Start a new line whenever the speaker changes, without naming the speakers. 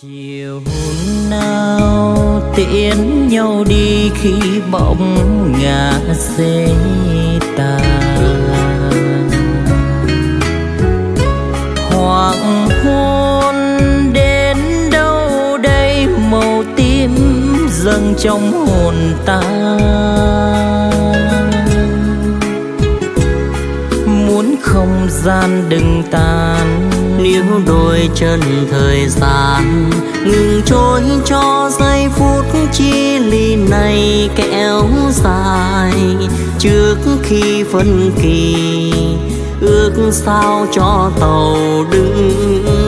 Chiều nào tiễn nhau đi khi bóng ngả xế tàn, hoàng hôn đến đâu đây màu tím dâng trong hồn ta. Muốn không gian đừng tan, níu đôi chân thời gian ngừng trôi cho giây phút chia ly này kéo dài. Trước khi phân kỳ ước sao cho tàu đứng